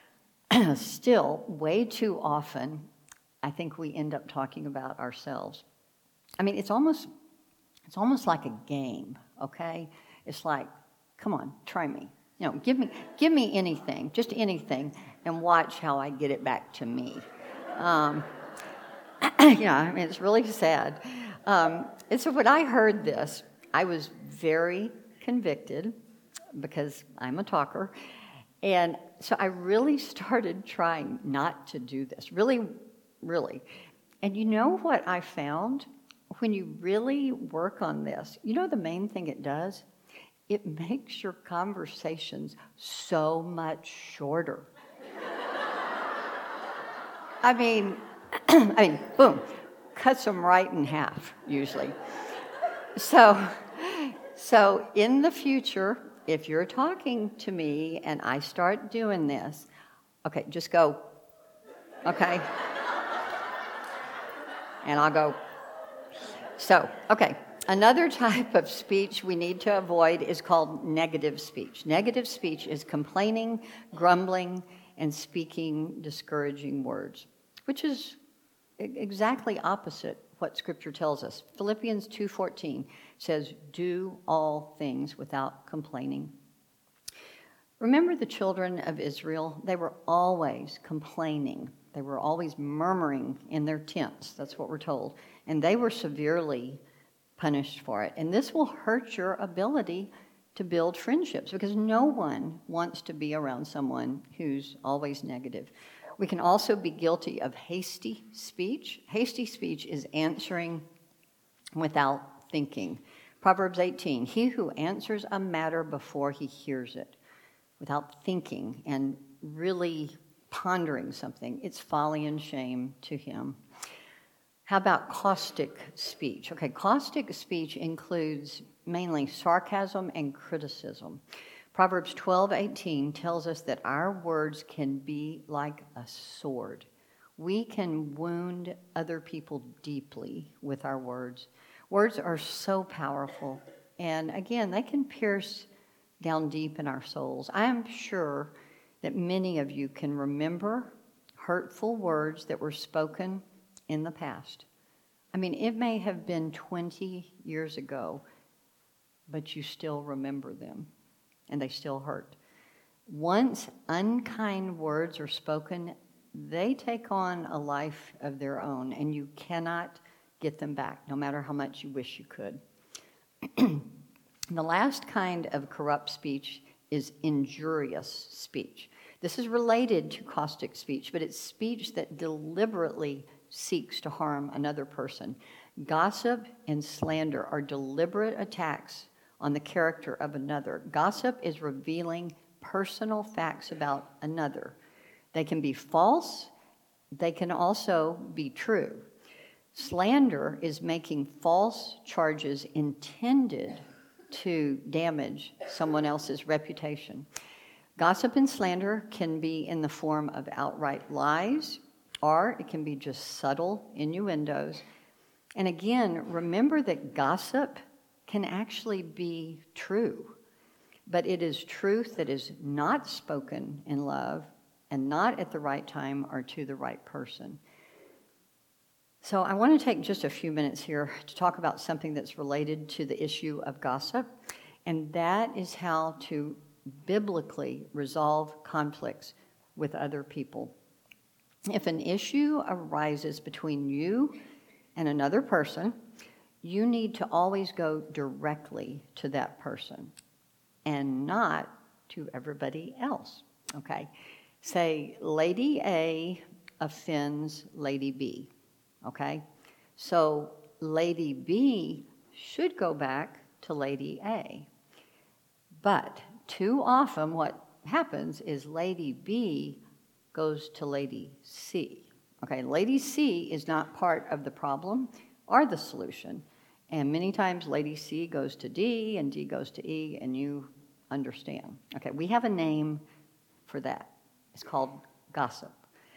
still, way too often, I think we end up talking about ourselves. I mean, it's almost it's almost like a game, okay? It's like, come on, try me. You know, give me give me anything, just anything, and watch how I get it back to me. Um, yeah, I mean, it's really sad. Um, and so when I heard this, I was very convicted because I'm a talker. And so I really started trying not to do this, really, really. And you know what I found? When you really work on this, you know the main thing it does? It makes your conversations so much shorter. I mean, I mean, boom, cuts them right in half, usually. So, so in the future, if you're talking to me and I start doing this, okay, just go, okay? And I'll go. So, okay, another type of speech we need to avoid is called negative speech. Negative speech is complaining, grumbling, and speaking discouraging words, which is exactly opposite what Scripture tells us. Philippians two fourteen says, do all things without complaining. Remember the children of Israel? They were always complaining. They were always murmuring in their tents. That's what we're told. And they were severely punished for it. And this will hurt your ability to build friendships because no one wants to be around someone who's always negative. We can also be guilty of hasty speech. Hasty speech is answering without thinking. Proverbs eighteen, he who answers a matter before he hears it, without thinking and really pondering something, it's folly and shame to him. How about caustic speech? Okay, caustic speech includes mainly sarcasm and criticism. Proverbs twelve eighteen tells us that our words can be like a sword. We can wound other people deeply with our words. Words are so powerful, and again, they can pierce down deep in our souls. I am sure that many of you can remember hurtful words that were spoken in the past. I mean, it may have been twenty years ago, but you still remember them. And they still hurt. Once unkind words are spoken, they take on a life of their own, and you cannot get them back, no matter how much you wish you could. The last kind of corrupt speech is injurious speech. This is related to caustic speech, but it's speech that deliberately seeks to harm another person. Gossip and slander are deliberate attacks on the character of another. Gossip is revealing personal facts about another. They can be false. They can also be true. Slander is making false charges intended to damage someone else's reputation. Gossip and slander can be in the form of outright lies, or it can be just subtle innuendos. And again, remember that gossip can actually be true, but it is truth that is not spoken in love and not at the right time or to the right person. So I want to take just a few minutes here to talk about something that's related to the issue of gossip, and that is how to biblically resolve conflicts with other people. If an issue arises between you and another person, you need to always go directly to that person and not to everybody else, okay? Say, Lady A offends Lady B, okay? So Lady B should go back to Lady A. But too often what happens is Lady B goes to Lady C. Okay, Lady C is not part of the problem or the solution. And many times Lady C goes to D and D goes to E, and you understand. Okay, we have a name for that. It's called gossip.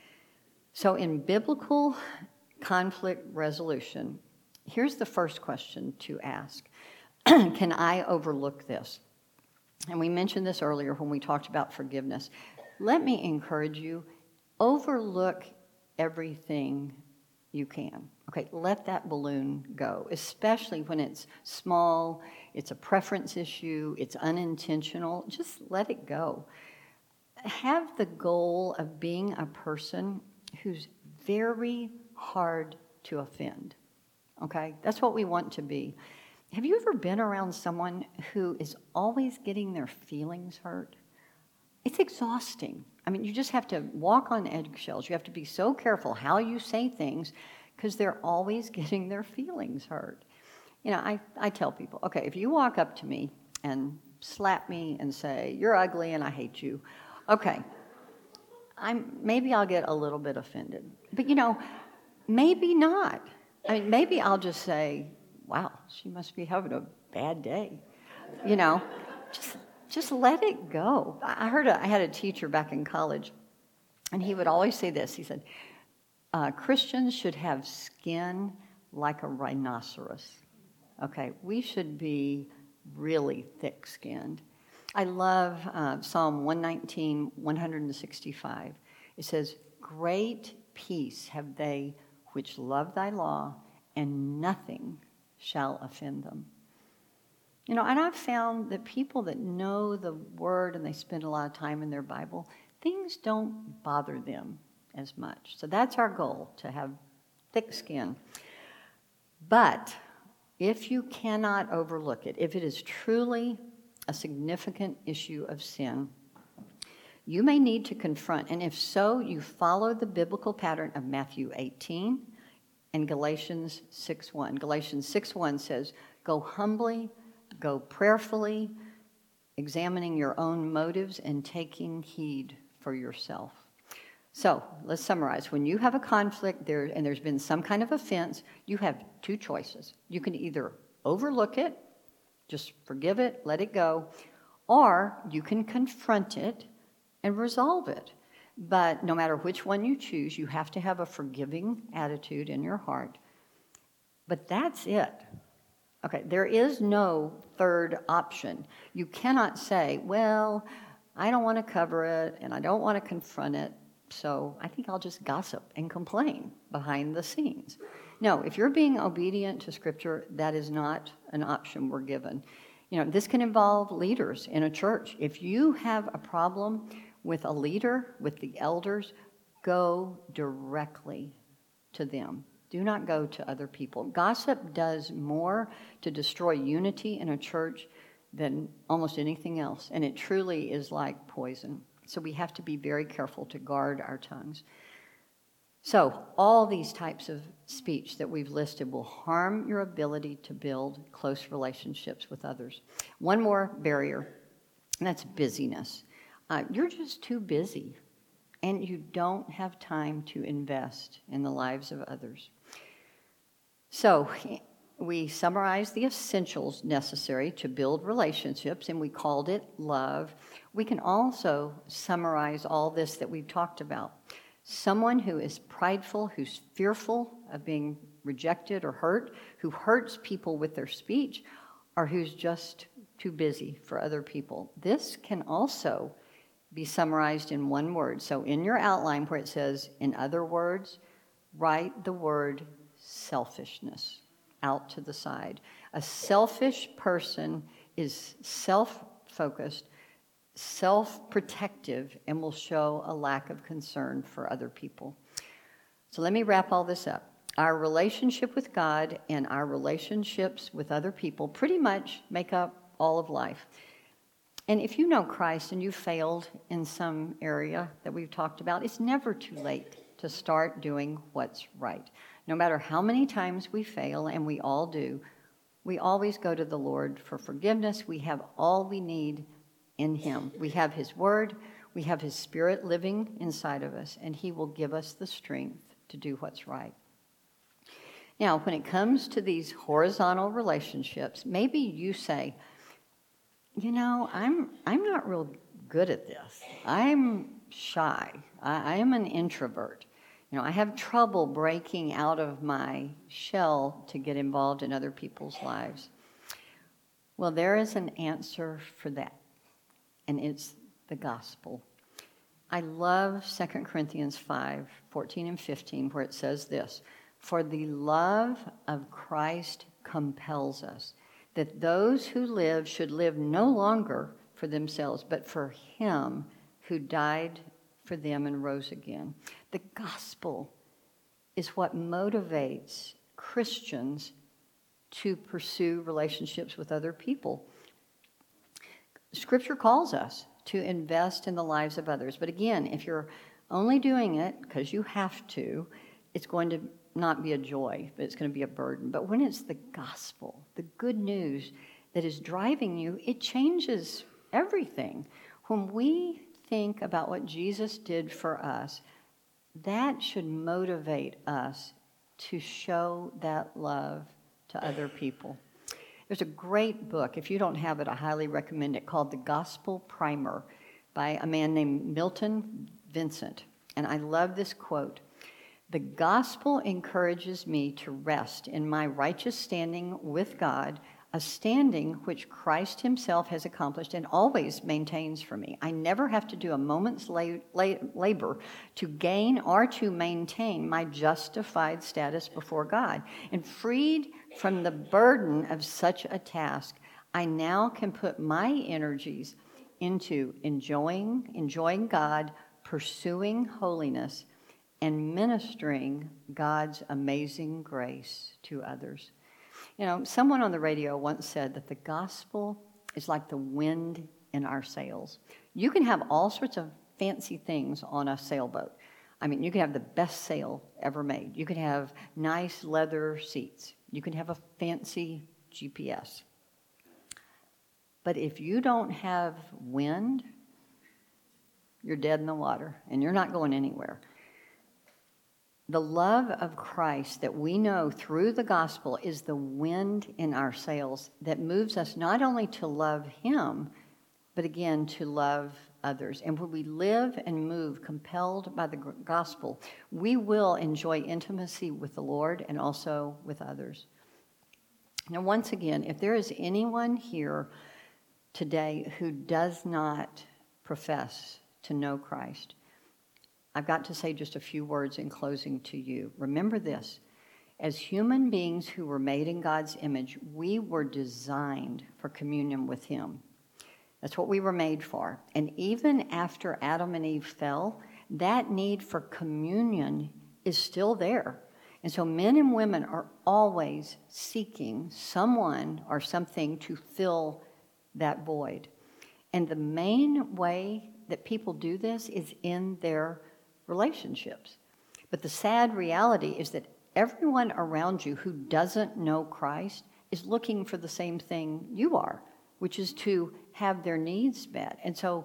So in biblical conflict resolution, here's the first question to ask. Can I overlook this? And we mentioned this earlier when we talked about forgiveness. Let me encourage you, overlook everything you can. Okay, let that balloon go, especially when it's small, it's a preference issue, it's unintentional. Just let it go. Have the goal of being a person who's very hard to offend. Okay, that's what we want to be. Have you ever been around someone who is always getting their feelings hurt? It's exhausting. I mean, you just have to walk on eggshells. You have to be so careful how you say things because they're always getting their feelings hurt. You know, I, I tell people, okay, if you walk up to me and slap me and say, you're ugly and I hate you, okay, I'm, maybe I'll get a little bit offended. But, you know, maybe not. I mean, maybe I'll just say, wow, she must be having a bad day. You know, just just let it go. I heard a, I had a teacher back in college, and he would always say this. He said, uh, Christians should have skin like a rhinoceros. Okay, we should be really thick-skinned. I love uh, Psalm one nineteen, one sixty-five. It says, great peace have they which love thy law, and nothing shall offend them. You know, and I've found that people that know the Word and they spend a lot of time in their Bible, things don't bother them as much. So that's our goal, to have thick skin. But if you cannot overlook it, if it is truly a significant issue of sin, you may need to confront. And if so, you follow the biblical pattern of Matthew eighteen and Galatians six one. Galatians six one says, go humbly, go prayerfully, examining your own motives and taking heed for yourself. So let's summarize. When you have a conflict there and there's been some kind of offense, you have two choices. You can either overlook it, just forgive it, let it go, or you can confront it and resolve it. But no matter which one you choose, you have to have a forgiving attitude in your heart. But that's it. Okay, there is no third option. You cannot say, well, I don't want to cover it and I don't want to confront it, so I think I'll just gossip and complain behind the scenes. No, if you're being obedient to Scripture, that is not an option we're given. You know, this can involve leaders in a church. If you have a problem with a leader, with the elders, go directly to them. Do not go to other people. Gossip does more to destroy unity in a church than almost anything else, and it truly is like poison. So we have to be very careful to guard our tongues. So all these types of speech that we've listed will harm your ability to build close relationships with others. One more barrier, and that's busyness. Uh, you're just too busy. and you don't have time to invest in the lives of others. So we summarized the essentials necessary to build relationships, and we called it love. We can also summarize all this that we've talked about. Someone who is prideful, who's fearful of being rejected or hurt, who hurts people with their speech, or who's just too busy for other people. This can also be summarized in one word. So in your outline where it says, in other words, write the word selfishness out to the side. A selfish person is self-focused, self-protective, and will show a lack of concern for other people. So let me wrap all this up. Our relationship with God and our relationships with other people pretty much make up all of life. And if you know Christ and you failed in some area that we've talked about, it's never too late to start doing what's right. No matter how many times we fail, and we all do, we always go to the Lord for forgiveness. We have all we need in Him. We have His Word, we have His Spirit living inside of us, and He will give us the strength to do what's right. Now, when it comes to these horizontal relationships, maybe you say, you know, I'm I'm not real good at this. I'm shy. I, I am an introvert. You know, I have trouble breaking out of my shell to get involved in other people's lives. Well, there is an answer for that, and it's the gospel. I love Second Corinthians five, fourteen and fifteen, where it says this, "For the love of Christ compels us, that those who live should live no longer for themselves, but for Him who died for them and rose again." The gospel is what motivates Christians to pursue relationships with other people. Scripture calls us to invest in the lives of others. But again, if you're only doing it because you have to, it's going to not be a joy, but it's going to be a burden. But when it's the gospel, the good news that is driving you, it changes everything. When we think about what Jesus did for us, that should motivate us to show that love to other people. There's a great book. If you don't have it, I highly recommend it, called The Gospel Primer by a man named Milton Vincent. And I love this quote. "The gospel encourages me to rest in my righteous standing with God, a standing which Christ Himself has accomplished and always maintains for me. I never have to do a moment's la- la- labor to gain or to maintain my justified status before God. And freed from the burden of such a task, I now can put my energies into enjoying, enjoying God, pursuing holiness, and ministering God's amazing grace to others." You know, someone on the radio once said that the gospel is like the wind in our sails. You can have all sorts of fancy things on a sailboat. I mean, you can have the best sail ever made. You can have nice leather seats. You can have a fancy G P S. But if you don't have wind, you're dead in the water, and you're not going anywhere. The love of Christ that we know through the gospel is the wind in our sails that moves us not only to love Him, but again, to love others. And when we live and move compelled by the gospel, we will enjoy intimacy with the Lord and also with others. Now, once again, if there is anyone here today who does not profess to know Christ, I've got to say just a few words in closing to you. Remember this. As human beings who were made in God's image, we were designed for communion with Him. That's what we were made for. And even after Adam and Eve fell, that need for communion is still there. And so men and women are always seeking someone or something to fill that void. And the main way that people do this is in their relationships. But the sad reality is that everyone around you who doesn't know Christ is looking for the same thing you are, which is to have their needs met. And so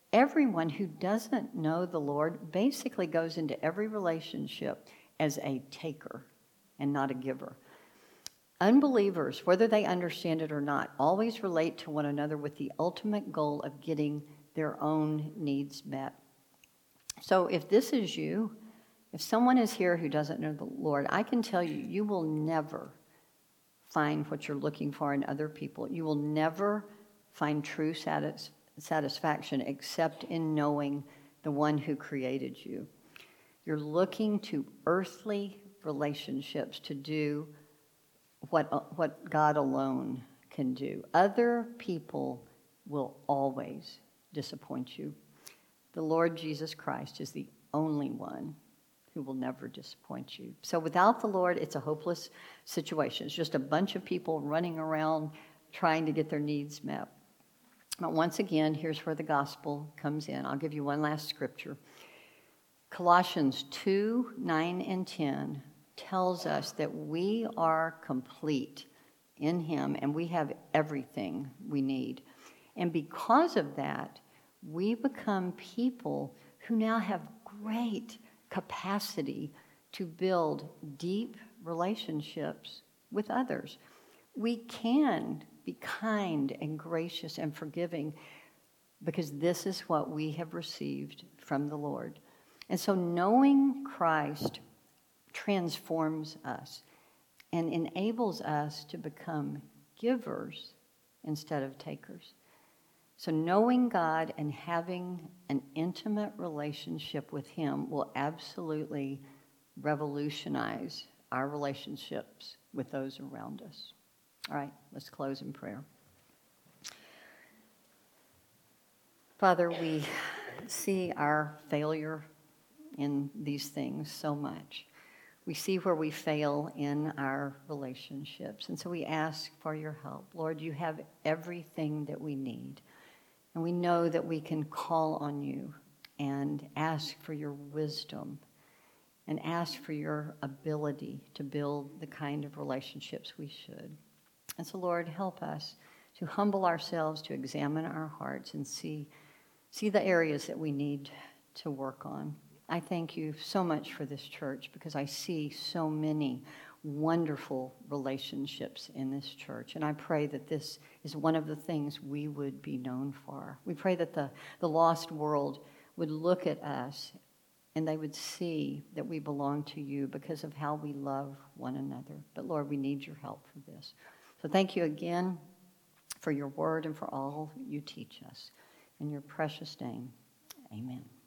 Everyone who doesn't know the Lord basically goes into every relationship as a taker and not a giver. Unbelievers, whether they understand it or not, always relate to one another with the ultimate goal of getting their own needs met. So if this is you, if someone is here who doesn't know the Lord, I can tell you, you will never find what you're looking for in other people. You will never find true satis- satisfaction except in knowing the one who created you. You're looking to earthly relationships to do what, what God alone can do. Other people will always disappoint you. The Lord Jesus Christ is the only one who will never disappoint you. So without the Lord, it's a hopeless situation. It's just a bunch of people running around trying to get their needs met. But once again, here's where the gospel comes in. I'll give you one last scripture. Colossians two, nine, and ten tells us that we are complete in Him and we have everything we need. And because of that, we become people who now have great capacity to build deep relationships with others. We can be kind and gracious and forgiving because this is what we have received from the Lord. And so knowing Christ transforms us and enables us to become givers instead of takers. So knowing God and having an intimate relationship with Him will absolutely revolutionize our relationships with those around us. All right, let's close in prayer. Father, we see our failure in these things so much. We see where we fail in our relationships. And so we ask for your help. Lord, you have everything that we need. And we know that we can call on you and ask for your wisdom and ask for your ability to build the kind of relationships we should. And so, Lord, help us to humble ourselves, to examine our hearts and see, see the areas that we need to work on. I thank you so much for this church because I see so many wonderful relationships in this church. And I pray that this is one of the things we would be known for. We pray that the, the lost world would look at us and they would see that we belong to you because of how we love one another. But Lord, we need your help for this. So thank you again for your word and for all you teach us. In your precious name, amen.